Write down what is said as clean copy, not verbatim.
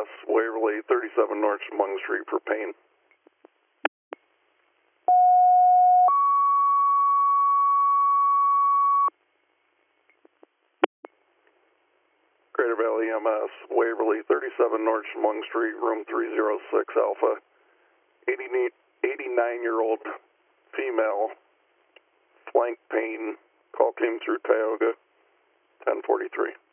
EMS, Waverly, 37 North Chemung Street for pain. Greater Valley EMS, Waverly, 37 North Chemung Street, room 306 Alpha. 89-year-old female, flank pain. Call came through Tioga, 1043.